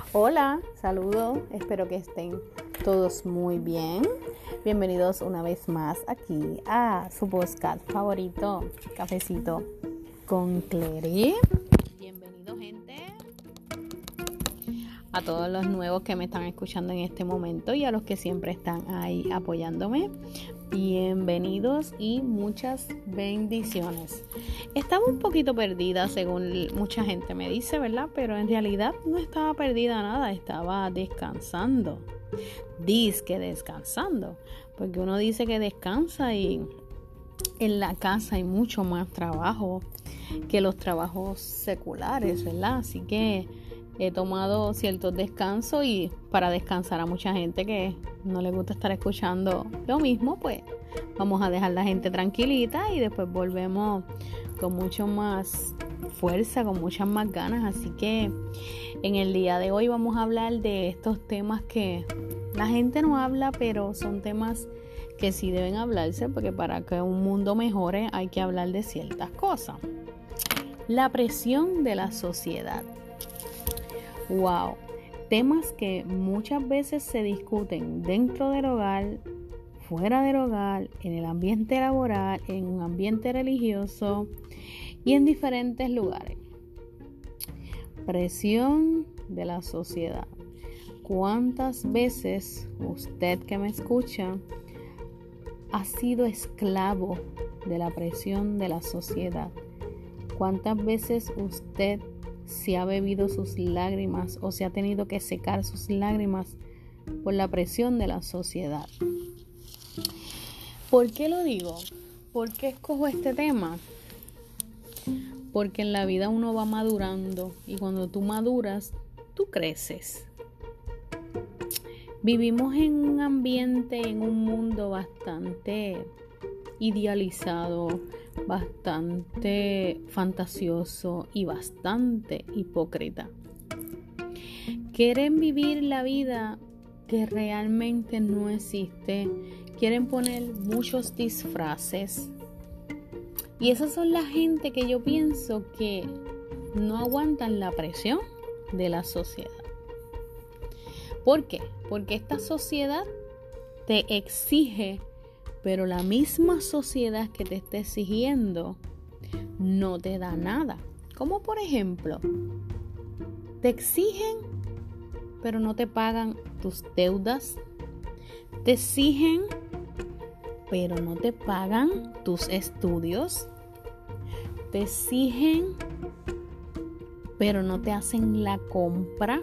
Hola, saludos, espero que estén todos muy bien. Bienvenidos una vez más aquí a su podcast favorito, Cafecito con Clery. Bienvenido, gente, a todos los nuevos que me están escuchando en este momento y a los que siempre están ahí apoyándome. Bienvenidos y muchas bendiciones. Estaba un poquito perdida, según mucha gente me dice, ¿verdad? Pero en realidad no estaba perdida nada, estaba descansando. Dizque descansando, porque uno dice que descansa y en la casa hay mucho más trabajo que los trabajos seculares, ¿verdad? Así que he tomado ciertos descansos y para descansar a mucha gente que no le gusta estar escuchando lo mismo, pues vamos a dejar la gente tranquilita y después volvemos con mucho más fuerza, con muchas más ganas. Así que en el día de hoy vamos a hablar de estos temas que la gente no habla, pero son temas que sí deben hablarse, porque para que un mundo mejore hay que hablar de ciertas cosas. La presión de la sociedad. Wow, temas que muchas veces se discuten dentro del hogar, fuera del hogar, en el ambiente laboral, en un ambiente religioso y en diferentes lugares. Presión de la sociedad. ¿Cuántas veces usted que me escucha ha sido esclavo de la presión de la sociedad? ¿Cuántas veces usted se ha bebido sus lágrimas o se ha tenido que secar sus lágrimas por la presión de la sociedad? ¿Por qué lo digo? ¿Por qué escojo este tema? Porque en la vida uno va madurando y cuando tú maduras, tú creces. Vivimos en un ambiente, en un mundo bastante idealizado, bastante fantasioso y bastante hipócrita. Quieren vivir la vida que realmente no existe. Quieren poner muchos disfraces. Y esas son la gente que yo pienso que no aguantan la presión de la sociedad. ¿Por qué? Porque esta sociedad te exige, pero la misma sociedad que te está exigiendo no te da nada. Como por ejemplo, te exigen, pero no te pagan tus deudas. Te exigen, pero no te pagan tus estudios. Te exigen, pero no te hacen la compra.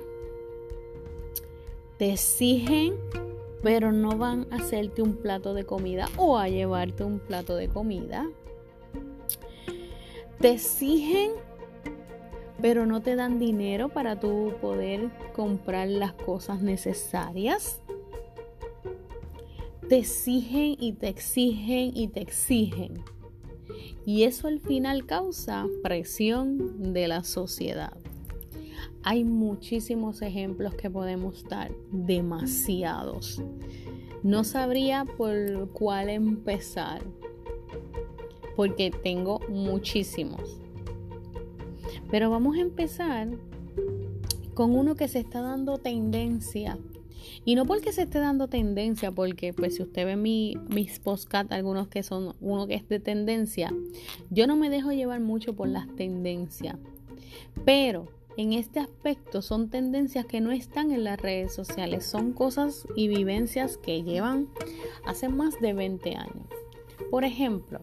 Te exigen, pero no van a hacerte un plato de comida o a llevarte un plato de comida. Te exigen, pero no te dan dinero para tú poder comprar las cosas necesarias. Te exigen y te exigen y te exigen. Y eso al final causa presión de la sociedad. Hay muchísimos ejemplos que podemos dar, demasiados. No sabría por cuál empezar, porque tengo muchísimos. Pero vamos a empezar con uno que se está dando tendencia. Y no porque se esté dando tendencia, porque pues si usted ve mis podcasts, algunos que son uno que es de tendencia, yo no me dejo llevar mucho por las tendencias. Pero en este aspecto son tendencias que no están en las redes sociales, son cosas y vivencias que llevan hace más de 20 años. Por ejemplo,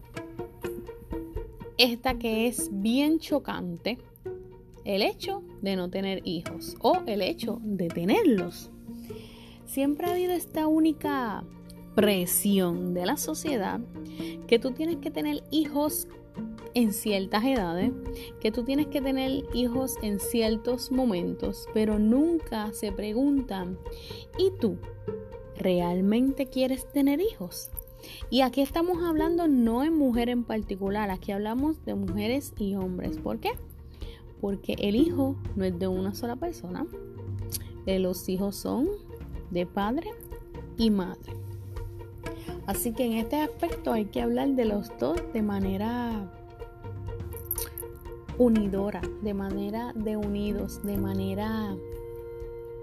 esta que es bien chocante, el hecho de no tener hijos o el hecho de tenerlos. Siempre ha habido esta única presión de la sociedad que tú tienes que tener hijos en ciertas edades, que tú tienes que tener hijos en ciertos momentos, pero nunca se preguntan, ¿y tú realmente quieres tener hijos? Y aquí estamos hablando no en mujer en particular, aquí hablamos de mujeres y hombres. ¿Por qué? Porque el hijo no es de una sola persona, los hijos son de padre y madre. Así que en este aspecto hay que hablar de los dos de manera unidora, de manera de unidos, de manera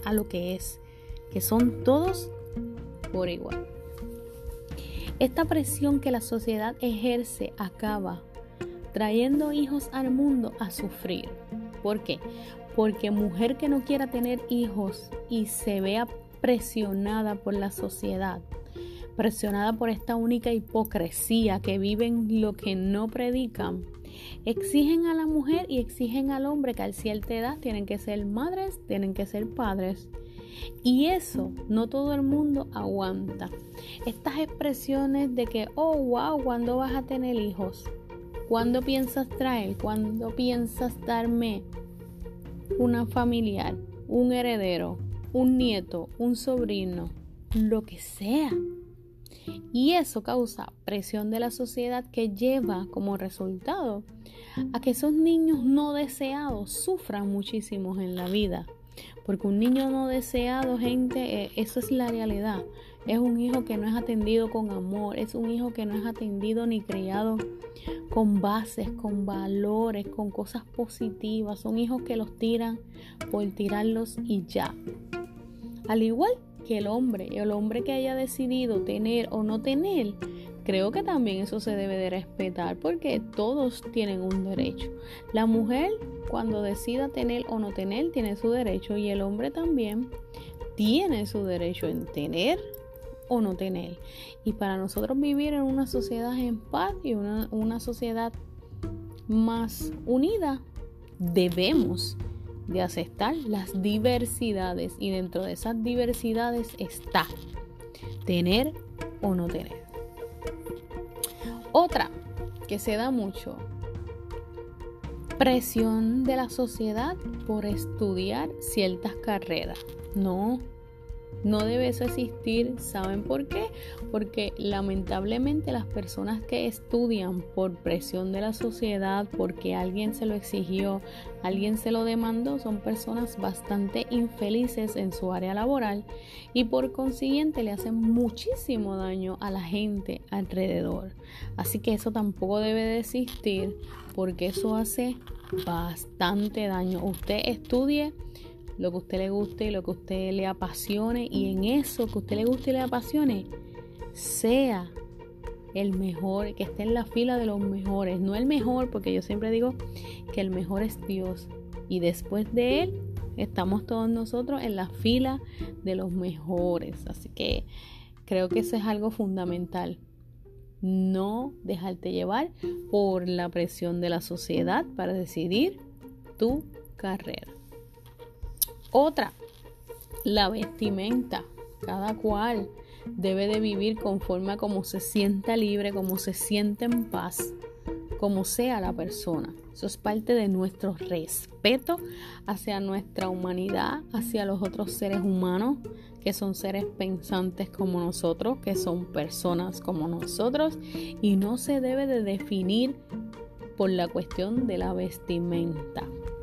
a lo que es, que son todos por igual. Esta presión que la sociedad ejerce acaba trayendo hijos al mundo a sufrir. ¿Por qué? Porque mujer que no quiera tener hijos y se vea presionada por la sociedad, presionada por esta única hipocresía que viven lo que no predican, exigen a la mujer y exigen al hombre que a cierta edad tienen que ser madres, tienen que ser padres. Y eso no todo el mundo aguanta. Estas expresiones de que, oh, wow, ¿cuándo vas a tener hijos? ¿Cuándo piensas traer? ¿Cuándo piensas darme una familiar, un heredero, un nieto, un sobrino, lo que sea? Y eso causa presión de la sociedad que lleva como resultado a que esos niños no deseados sufran muchísimo en la vida. Porque un niño no deseado, gente, eso es la realidad. Es un hijo que no es atendido con amor, es un hijo que no es atendido ni criado con bases, con valores, con cosas positivas. Son hijos que los tiran por tirarlos y ya. Al igual que el hombre que haya decidido tener o no tener, creo que también eso se debe de respetar porque todos tienen un derecho. La mujer, cuando decida tener o no tener, tiene su derecho, y el hombre también tiene su derecho en tener o no tener. Y para nosotros vivir en una sociedad en paz y una sociedad más unida, debemos de aceptar las diversidades, y dentro de esas diversidades está tener o no tener. Otra que se da mucho, presión de la sociedad por estudiar ciertas carreras. No debe eso existir. ¿Saben por qué? Porque lamentablemente las personas que estudian por presión de la sociedad, porque alguien se lo exigió, alguien se lo demandó, son personas bastante infelices en su área laboral y por consiguiente le hacen muchísimo daño a la gente alrededor. Así que eso tampoco debe de existir porque eso hace bastante daño. Usted estudie lo que a usted le guste y lo que a usted le apasione, y en eso que a usted le guste y le apasione, sea el mejor, que esté en la fila de los mejores. No el mejor, porque yo siempre digo que el mejor es Dios, y después de Él estamos todos nosotros en la fila de los mejores. Así que creo que eso es algo fundamental. No dejarte llevar por la presión de la sociedad para decidir tu carrera. Otra, la vestimenta. Cada cual debe de vivir conforme a cómo se sienta libre, cómo se siente en paz, como sea la persona. Eso es parte de nuestro respeto hacia nuestra humanidad, hacia los otros seres humanos, que son seres pensantes como nosotros, que son personas como nosotros, y no se debe de definir por la cuestión de la vestimenta.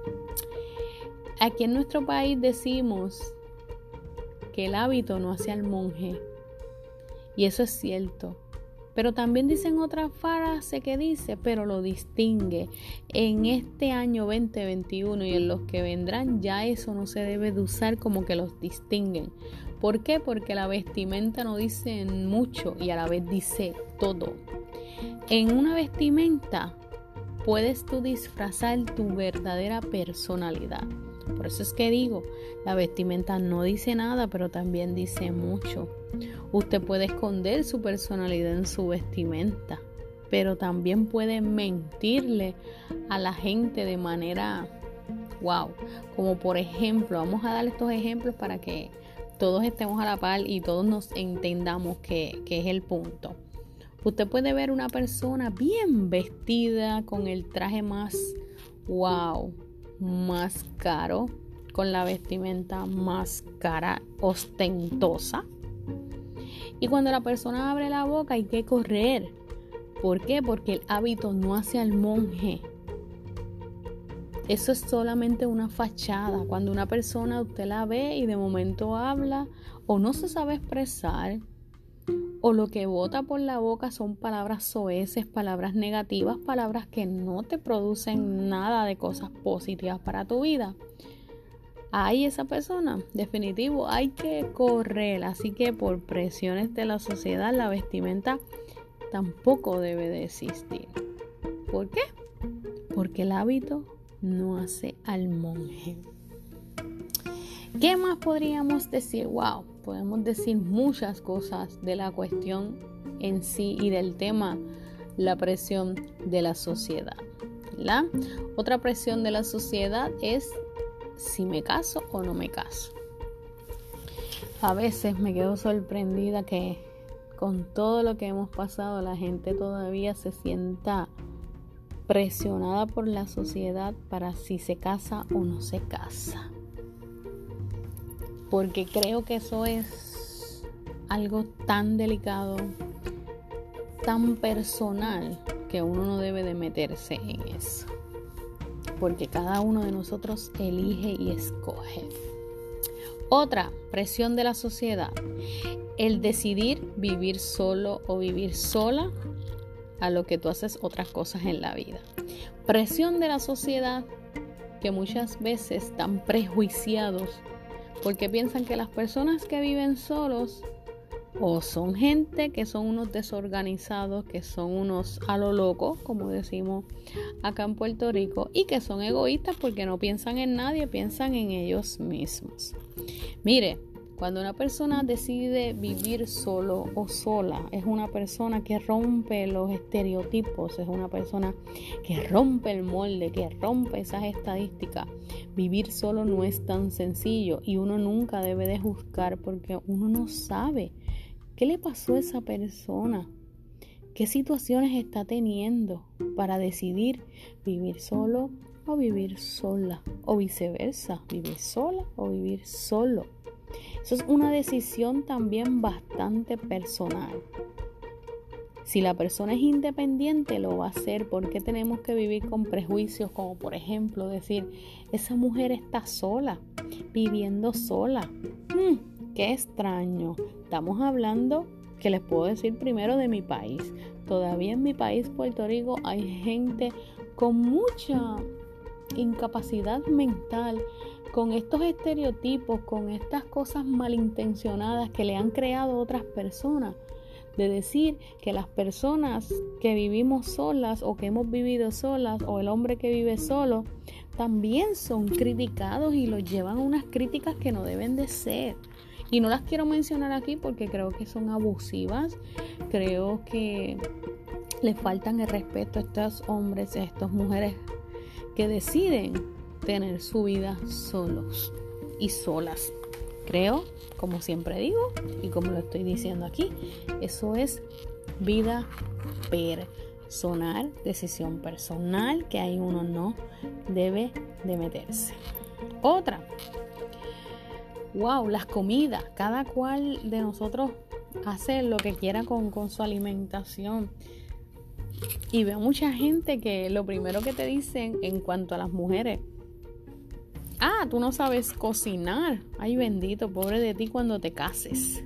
Aquí en nuestro país decimos que el hábito no hace al monje, y eso es cierto. Pero también dicen otra frase que dice, pero lo distingue. En este año 2021 y en los que vendrán, ya eso no se debe de usar como que los distinguen. ¿Por qué? Porque la vestimenta no dice mucho y a la vez dice todo. En una vestimenta puedes tú disfrazar tu verdadera personalidad. Por eso es que digo, la vestimenta no dice nada, pero también dice mucho. Usted puede esconder su personalidad en su vestimenta, pero también puede mentirle a la gente de manera wow. Como por ejemplo, vamos a dar estos ejemplos para que todos estemos a la par y todos nos entendamos que es el punto. Usted puede ver una persona bien vestida con el traje más wow, más caro, con la vestimenta más cara, ostentosa, y cuando la persona abre la boca hay que correr. ¿Por qué? Porque el hábito no hace al monje. Eso es solamente una fachada. Cuando una persona usted la ve y de momento habla o no se sabe expresar, o lo que bota por la boca son palabras soeces, palabras negativas, palabras que no te producen nada de cosas positivas para tu vida, ahí esa persona, definitivo, hay que correr. Así que por presiones de la sociedad, la vestimenta tampoco debe de existir. ¿Por qué? Porque el hábito no hace al monje. ¿Qué más podríamos decir? Wow, podemos decir muchas cosas de la cuestión en sí y del tema, la presión de la sociedad. La otra presión de la sociedad es si me caso o no me caso. A veces me quedo sorprendida que con todo lo que hemos pasado, la gente todavía se sienta presionada por la sociedad para si se casa o no se casa. Porque creo que eso es algo tan delicado, tan personal, que uno no debe de meterse en eso. Porque cada uno de nosotros elige y escoge. Otra presión de la sociedad, el decidir vivir solo o vivir sola a lo que tú haces otras cosas en la vida. Presión de la sociedad que muchas veces están prejuiciados porque piensan que las personas que viven solos o son gente que son unos desorganizados, que son unos a lo loco, como decimos acá en Puerto Rico, y que son egoístas porque no piensan en nadie, piensan en ellos mismos. Mire, cuando una persona decide vivir solo o sola, es una persona que rompe los estereotipos, es una persona que rompe el molde, que rompe esas estadísticas. Vivir solo no es tan sencillo y uno nunca debe de juzgar porque uno no sabe qué le pasó a esa persona, qué situaciones está teniendo para decidir vivir solo o vivir sola, o viceversa, vivir sola o vivir solo. Eso es una decisión también bastante personal. Si la persona es independiente, lo va a hacer. ¿Por qué tenemos que vivir con prejuicios? Como por ejemplo decir, esa mujer está sola, viviendo sola. Qué extraño. Estamos hablando, que les puedo decir primero de mi país. Todavía en mi país, Puerto Rico, hay gente con mucha incapacidad mental, con estos estereotipos, con estas cosas malintencionadas que le han creado otras personas, de decir que las personas que vivimos solas o que hemos vivido solas o el hombre que vive solo también son criticados y los llevan a unas críticas que no deben de ser. Y no las quiero mencionar aquí porque creo que son abusivas, creo que le faltan el respeto a estos hombres y a estas mujeres que deciden tener su vida solos y solas. Creo, como siempre digo y como lo estoy diciendo aquí, eso es vida personal, decisión personal que ahí uno no debe de meterse. Otra, las comidas, cada cual de nosotros hace lo que quiera con su alimentación. Y veo mucha gente que lo primero que te dicen en cuanto a las mujeres, tú no sabes cocinar, ay bendito, pobre de ti cuando te cases.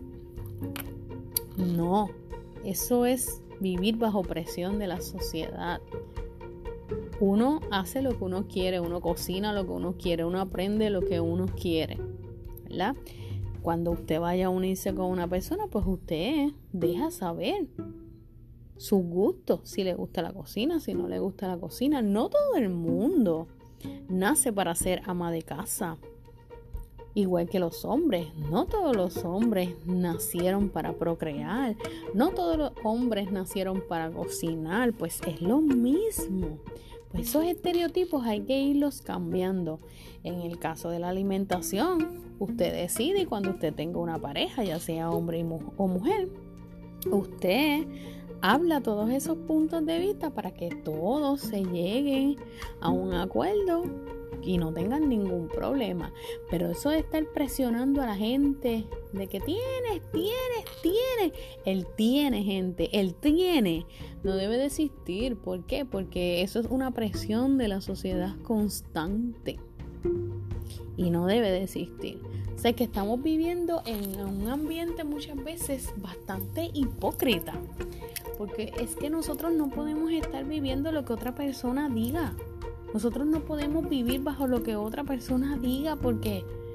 No, eso es vivir bajo presión de la sociedad. Uno hace lo que uno quiere, uno cocina lo que uno quiere, uno aprende lo que uno quiere, ¿verdad? Cuando usted vaya a unirse con una persona, pues usted deja saber sus gustos, si le gusta la cocina, si no le gusta la cocina. No todo el mundo nace para ser ama de casa, igual que los hombres. No todos los hombres nacieron para procrear, no todos los hombres nacieron para cocinar, pues es lo mismo. Pues esos estereotipos hay que irlos cambiando. En el caso de la alimentación, usted decide, y cuando usted tenga una pareja, ya sea hombre o mujer, usted habla todos esos puntos de vista para que todos se lleguen a un acuerdo y no tengan ningún problema. Pero eso de estar presionando a la gente de que tienes, él tiene, gente, él tiene, no debe de existir. ¿Por qué? Porque eso es una presión de la sociedad constante y no debe de existir. O sea que estamos viviendo en un ambiente muchas veces bastante hipócrita, porque es que nosotros no podemos estar viviendo lo que otra persona diga. Nosotros no podemos vivir bajo lo que otra persona diga, porque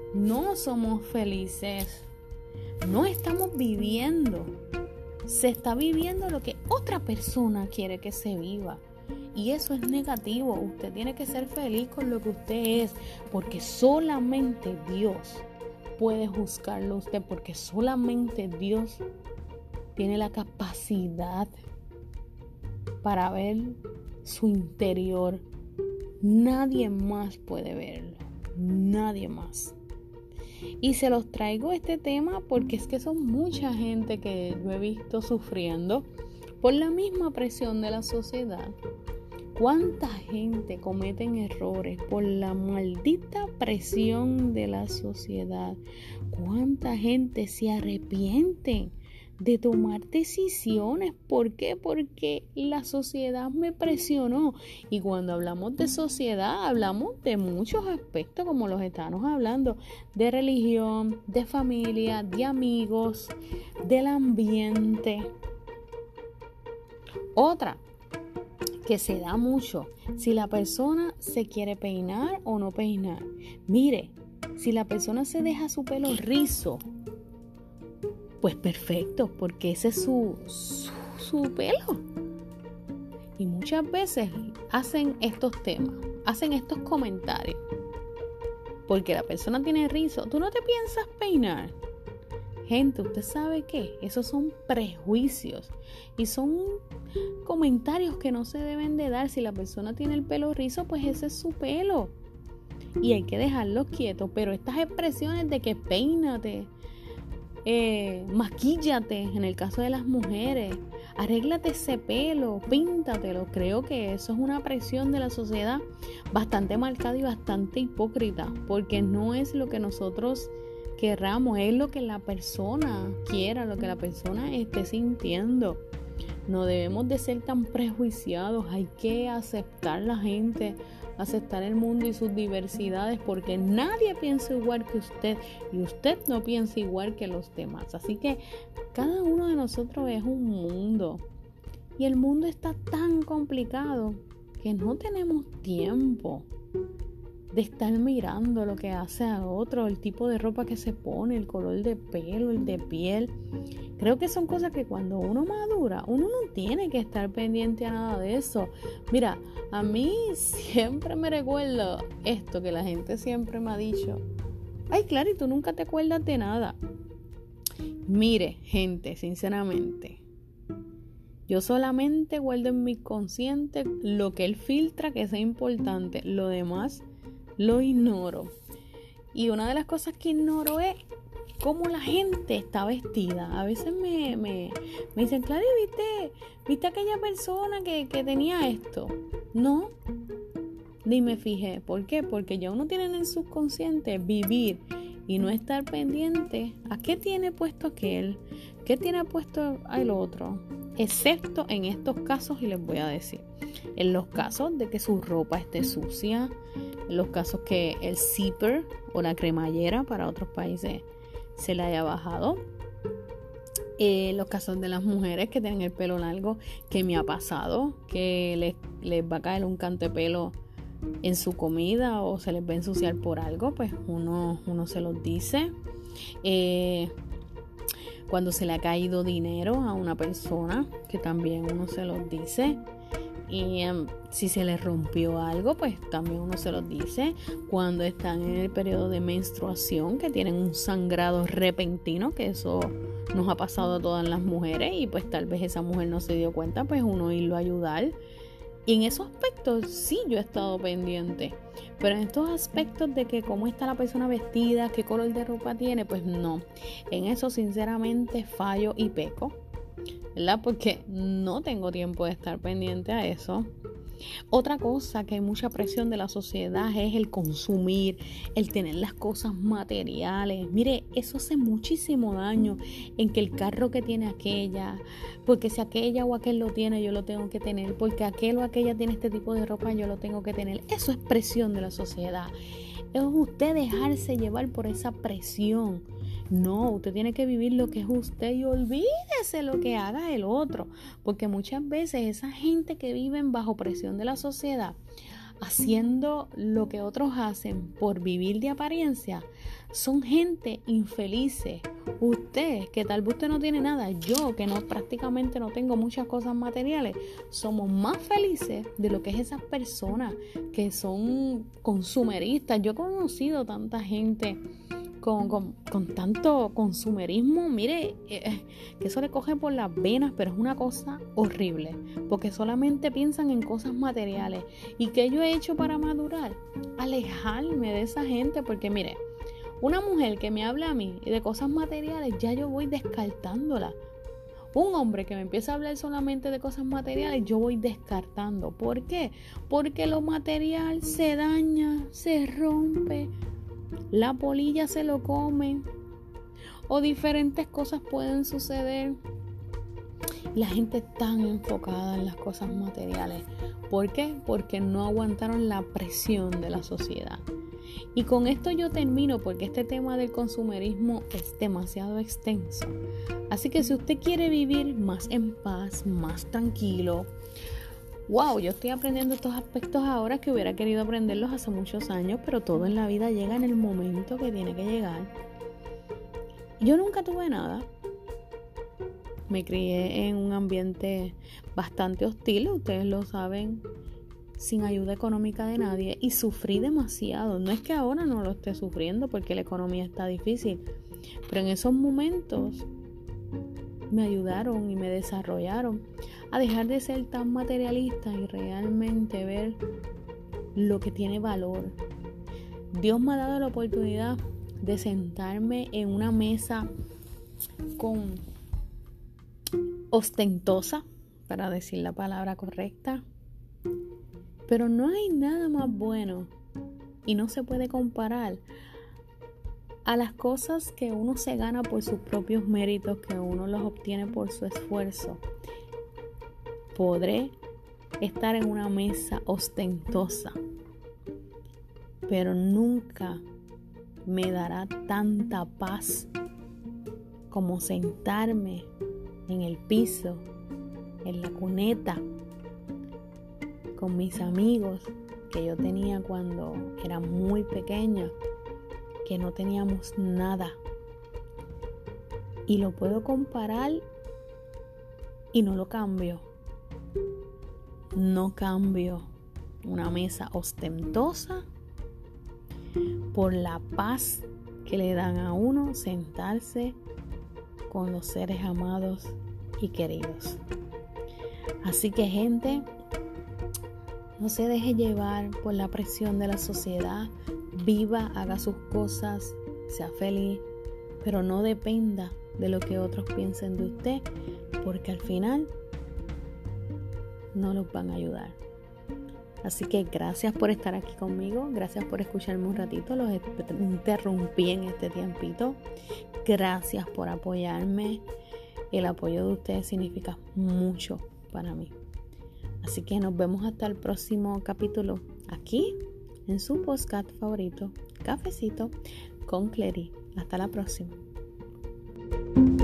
no somos felices, no estamos viviendo. Se está viviendo lo que otra persona quiere que se viva. Y eso es negativo. Usted tiene que ser feliz con lo que usted es, porque solamente Dios puede juzgarlo a usted, porque solamente Dios tiene la capacidad para ver su interior. Nadie más puede verlo, nadie más. Y se los traigo este tema porque es que son mucha gente que yo he visto sufriendo por la misma presión de la sociedad. ¿Cuánta gente cometen errores por la maldita presión de la sociedad? ¿Cuánta gente se arrepiente de tomar decisiones? ¿Por qué? Porque la sociedad me presionó. Y cuando hablamos de sociedad, hablamos de muchos aspectos, como los estamos hablando, de religión, de familia, de amigos, del ambiente. Otra que se da mucho, si la persona se quiere peinar o no peinar. Mire, si la persona se deja su pelo rizo, pues perfecto, porque ese es su pelo. Y muchas veces hacen estos temas, hacen estos comentarios, porque la persona tiene rizo. ¿Tú no te piensas peinar? Gente, ¿usted sabe qué? Esos son prejuicios y son comentarios que no se deben de dar. Si la persona tiene el pelo rizo, pues ese es su pelo y hay que dejarlo quieto. Pero estas expresiones de que peínate, maquíllate, en el caso de las mujeres, arréglate ese pelo, píntatelo, creo que eso es una presión de la sociedad bastante marcada y bastante hipócrita, porque no es lo que nosotros querramos, es lo que la persona quiera, lo que la persona esté sintiendo. No debemos de ser tan prejuiciados, hay que aceptar la gente, aceptar el mundo y sus diversidades, porque nadie piensa igual que usted y usted no piensa igual que los demás. Así que cada uno de nosotros es un mundo y el mundo está tan complicado que no tenemos tiempo de estar mirando lo que hace a otro, el tipo de ropa que se pone, el color de pelo, el de piel. Creo que son cosas que cuando uno madura, uno no tiene que estar pendiente a nada de eso. Mira, a mí siempre me recuerdo esto que la gente siempre me ha dicho. Ay, claro, y tú nunca te acuerdas de nada. Mire, gente, sinceramente, yo solamente guardo en mi consciente lo que él filtra que sea importante. Lo demás lo ignoro. Y una de las cosas que ignoro es cómo la gente está vestida. A veces me dicen, Clary, ¿viste aquella persona que tenía esto? No, ni me fijé. ¿Por qué? Porque ya uno tiene en el subconsciente vivir y no estar pendiente a qué tiene puesto aquel, qué tiene puesto el otro. Excepto en estos casos, y les voy a decir, en los casos de que su ropa esté sucia, en los casos que el zipper o la cremallera para otros países se le haya bajado, los casos de las mujeres que tienen el pelo largo, que me ha pasado, que les va a caer un canto de pelo en su comida o se les va a ensuciar por algo, pues uno se los dice. Cuando se le ha caído dinero a una persona, que también uno se los dice. Y si se les rompió algo, pues también uno se los dice. Cuando están en el periodo de menstruación, que tienen un sangrado repentino, que eso nos ha pasado a todas las mujeres y pues tal vez esa mujer no se dio cuenta, pues uno irlo a ayudar. Y en esos aspectos sí yo he estado pendiente, pero en estos aspectos de que cómo está la persona vestida, qué color de ropa tiene, pues no. En eso sinceramente fallo y peco, ¿verdad? Porque no tengo tiempo de estar pendiente a eso. Otra cosa que hay mucha presión de la sociedad es el consumir, el tener las cosas materiales. Mire, eso hace muchísimo daño, en que el carro que tiene aquella, porque si aquella o aquel lo tiene, yo lo tengo que tener, porque aquel o aquella tiene este tipo de ropa, yo lo tengo que tener. Eso es presión de la sociedad. Es usted dejarse llevar por esa presión. No, usted tiene que vivir lo que es usted y olvídese lo que haga el otro, porque muchas veces esa gente que vive bajo presión de la sociedad haciendo lo que otros hacen por vivir de apariencia, son gente infelices. Usted, que tal vez usted no tiene nada, yo que no prácticamente no tengo muchas cosas materiales, somos más felices de lo que es esas personas que son consumeristas. Yo he conocido tanta gente con tanto consumerismo, mire, que eso le coge por las venas, pero es una cosa horrible, porque solamente piensan en cosas materiales. ¿Y qué yo he hecho para madurar? Alejarme de esa gente, porque mire, una mujer que me habla a mí de cosas materiales, ya yo voy descartándola. Un hombre que me empieza a hablar solamente de cosas materiales, yo voy descartando. ¿Por qué? Porque lo material se daña, se rompe, la polilla se lo come o diferentes cosas pueden suceder. La gente es tan enfocada en las cosas materiales. ¿Por qué? Porque no aguantaron la presión de la sociedad. Y con esto yo termino, porque este tema del consumerismo es demasiado extenso. Así que si usted quiere vivir más en paz, más tranquilo, wow, yo estoy aprendiendo estos aspectos ahora que hubiera querido aprenderlos hace muchos años, pero todo en la vida llega en el momento que tiene que llegar. Yo nunca tuve nada. Me crié en un ambiente bastante hostil, ustedes lo saben, sin ayuda económica de nadie, y sufrí demasiado. No es que ahora no lo esté sufriendo porque la economía está difícil, pero en esos momentos me ayudaron y me desarrollaron a dejar de ser tan materialista y realmente ver lo que tiene valor. Dios me ha dado la oportunidad de sentarme en una mesa ostentosa, para decir la palabra correcta, pero no hay nada más bueno y no se puede comparar a las cosas que uno se gana por sus propios méritos, que uno los obtiene por su esfuerzo. Podré estar en una mesa ostentosa, pero nunca me dará tanta paz como sentarme en el piso, en la cuneta, con mis amigos que yo tenía cuando era muy pequeña, que no teníamos nada. Y lo puedo comparar y no lo cambio. No cambio una mesa ostentosa por la paz que le dan a uno sentarse con los seres amados y queridos. Así que, gente, no se deje llevar por la presión de la sociedad. Viva, haga sus cosas, sea feliz, pero no dependa de lo que otros piensen de usted, porque al final no los van a ayudar. Así que gracias por estar aquí conmigo, gracias por escucharme un ratito, los interrumpí en este tiempito. Gracias por apoyarme, el apoyo de ustedes significa mucho para mí. Así que nos vemos hasta el próximo capítulo, aquí en su podcast favorito, Cafecito con Clary. Hasta la próxima.